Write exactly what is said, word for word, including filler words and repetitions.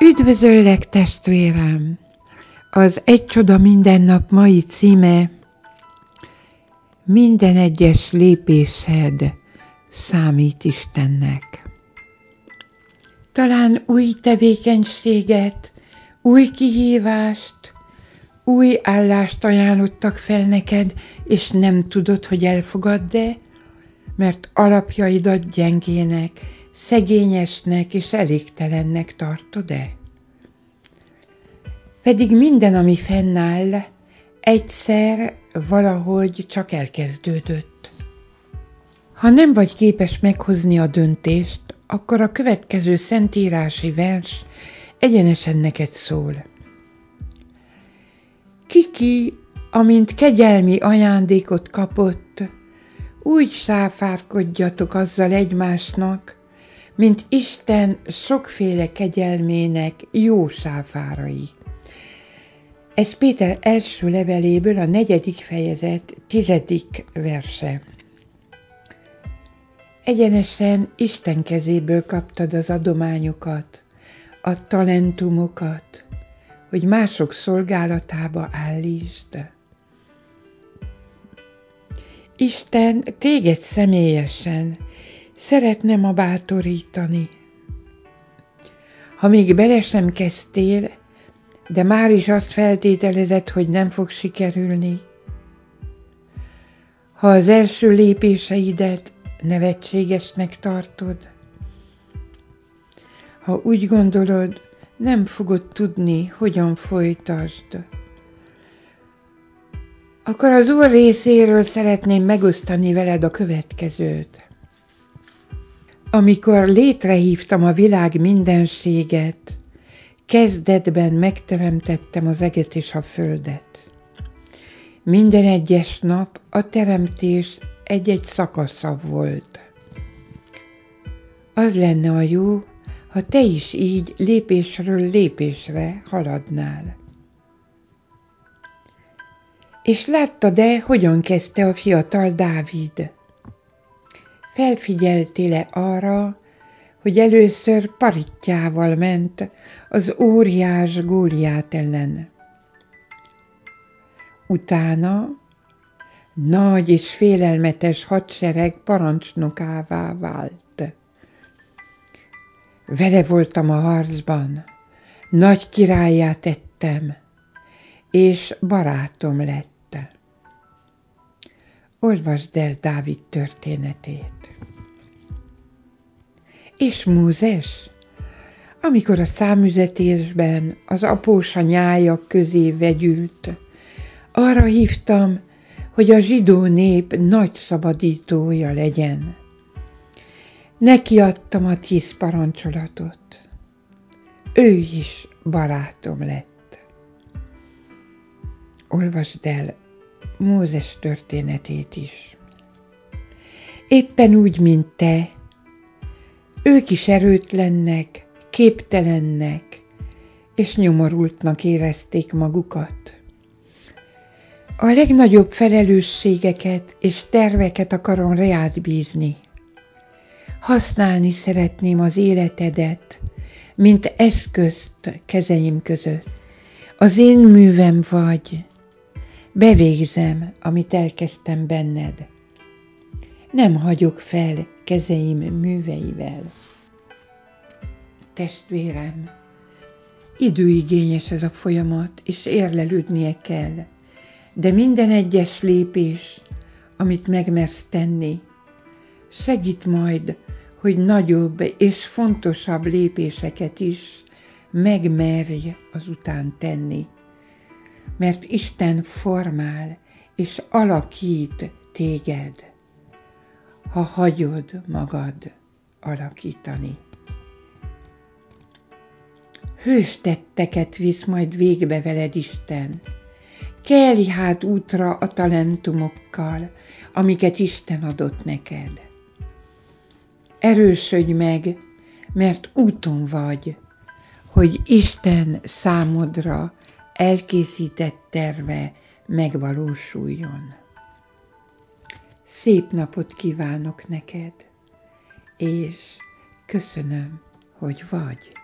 Üdvözöllek, testvérem! Az Egy csoda minden nap mai címe: minden egyes lépésed számít Istennek. Talán új tevékenységet, új kihívást, új állást ajánlottak fel neked, és nem tudod, hogy elfogadd-e, mert alapjaidat gyengének, szegényesnek és elégtelennek tartod-e? Pedig minden, ami fennáll, egyszer valahogy csak elkezdődött. Ha nem vagy képes meghozni a döntést, akkor a következő szentírási vers egyenesen neked szól. Kiki, amint kegyelmi ajándékot kapott, úgy sáfárkodjatok azzal egymásnak, mint Isten sokféle kegyelmének jó sáfárai. Ez Péter első leveléből, a negyedik fejezet tizedik verse. Egyenesen Isten kezéből kaptad az adományokat, a talentumokat, hogy mások szolgálatába állítsd. Isten téged személyesen szeretne ma bátorítani. Ha még bele sem kezdtél, de már is azt feltételezed, hogy nem fog sikerülni. Ha az első lépéseidet nevetségesnek tartod, ha úgy gondolod, nem fogod tudni, hogyan folytasd, akkor az Úr részéről szeretném megosztani veled a következőt. Amikor létrehívtam a világ mindenséget, kezdetben megteremtettem az eget és a földet. Minden egyes nap a teremtés egy-egy szakasza volt. Az lenne a jó, ha te is így lépésről lépésre haladnál. És láttad-e, hogyan kezdte a fiatal Dávid? Felfigyeltél-e arra, hogy először parittyával ment az óriás Góliát ellen? Utána nagy és félelmetes hadsereg parancsnokává vált. Vele voltam a harcban, nagy királlyá tettem, és barátom lett. Olvasd el Dávid történetét. És Mózes, amikor a számüzetésben az apósa nyájak közé vegyült, arra hívtam, hogy a zsidó nép nagy szabadítója legyen. Neki adtam a tíz parancsolatot. Ő is barátom lett. Olvasd el Mózes történetét is. Éppen úgy, mint te, ők is erőtlennek, képtelennek és nyomorultnak érezték magukat. A legnagyobb felelősségeket és terveket akarom reád bízni. Használni szeretném az életedet, mint eszközt kezeim között. Az én művem vagy. Bevégzem, amit elkezdtem benned. Nem hagyok fel kezeim műveivel. Testvérem, időigényes ez a folyamat, és érlelődnie kell, de minden egyes lépés, amit megmersz tenni, segít majd, hogy nagyobb és fontosabb lépéseket is megmerj azután tenni. Mert Isten formál és alakít téged, ha hagyod magad alakítani. Hőstetteket visz majd végbe veled Isten. Kelj hát útra a talentumokkal, amiket Isten adott neked. Erősödj meg, mert úton vagy, hogy Isten számodra elkészített terve megvalósuljon. Szép napot kívánok neked, és köszönöm, hogy vagy.